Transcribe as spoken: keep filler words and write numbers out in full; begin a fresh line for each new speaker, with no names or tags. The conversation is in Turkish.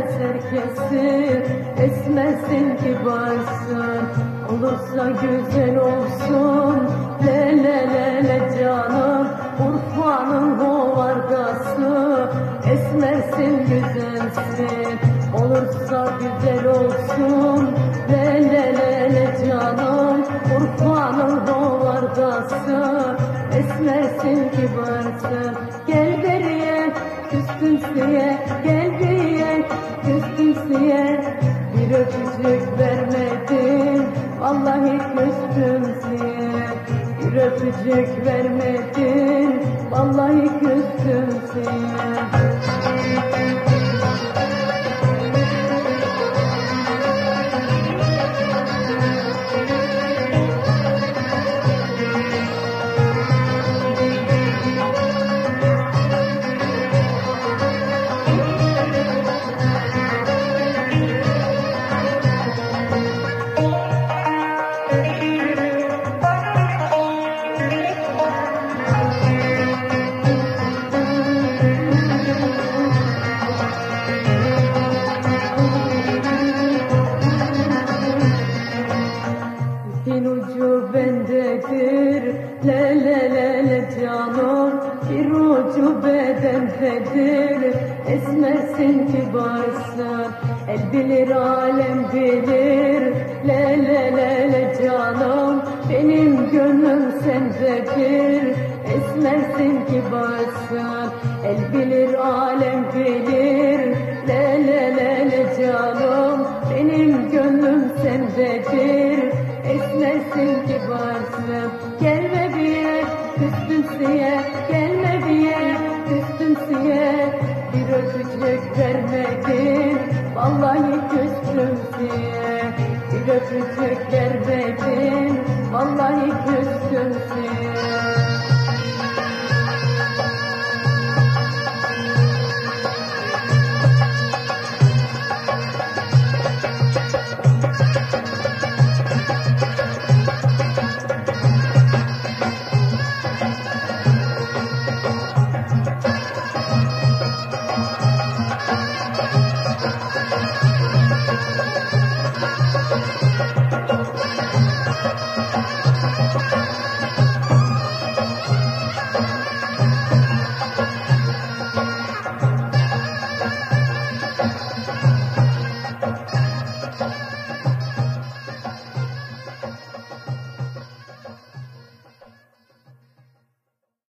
sevmez herkesi, esmersin kibarsın. Olursa güzel olsun, le le le le canım. Urfa'nın hovardası, esmersin güzelsin. Olursa güzel olsun, le le le le canım. Urfa'nın hovardası, esmersin kibarsın. Gel beriye, küstümsüye, gel beriye, küstümsüye. Bir öpücük vermedin, vallahi küstümsüye. Bir öpücük vermedin, vallahi küstümsüye. İpin ucu bendedir, le le le le canım. Bir ucu bedendedir, esmersin kibarsın. El bilir alem bilir, le le le le canım. Benim gönlüm sendedir, esmersin kibarsın. El bilir alem bilir, le le le le canım. Benim gönlüm sendedir, esmersin kibarsın. Gelme diye küstümsüye, gelme diye küstümsüye. Bir öpücük vermedin, vallahi küstümsüye. Bir öpücük vermedin, vallahi küstümsüye.